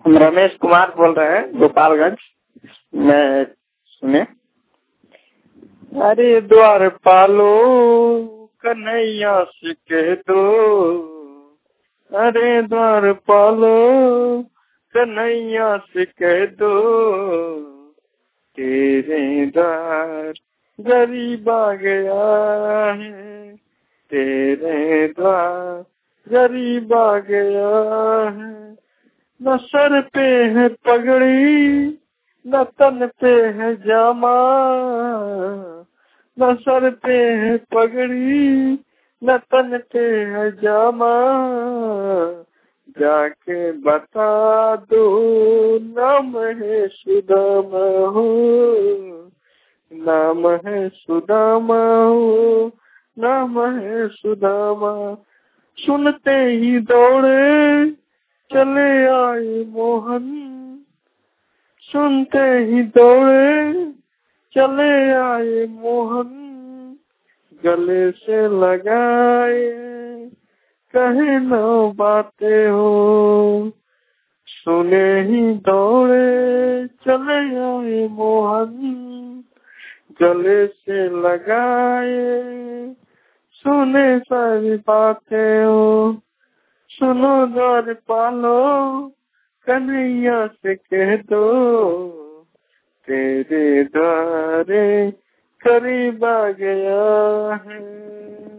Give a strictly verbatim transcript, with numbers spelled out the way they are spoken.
हम रमेश कुमार बोल रहे हैं गोपालगंज में। सुने, अरे द्वार पालो कन्हैया से कह दो, अरे द्वार पालो कन्हैया से कह दो, तेरे द्वार गरीब आ गया है, तेरे द्वार गरीब आ गया है। न सर पे है पगड़ी न तन पे है जामा, न सर पे है पगड़ी न तन पे है जामा, जाके बता दो नाम है सुदामा हो, नाम है सुदामा हो, नाम है सुदामा। सुनते ही दौड़े चले आए मोहन, सुनते ही दौड़े चले आए मोहन, गले से लगाए कहे न बातें हो, सुने ही दौड़े चले आए मोहन, गले से लगाए सुने सारी बातें हो। सुनो द्वार पालो कन्हैया से कह दो, तेरे द्वारे करीब आ गया है।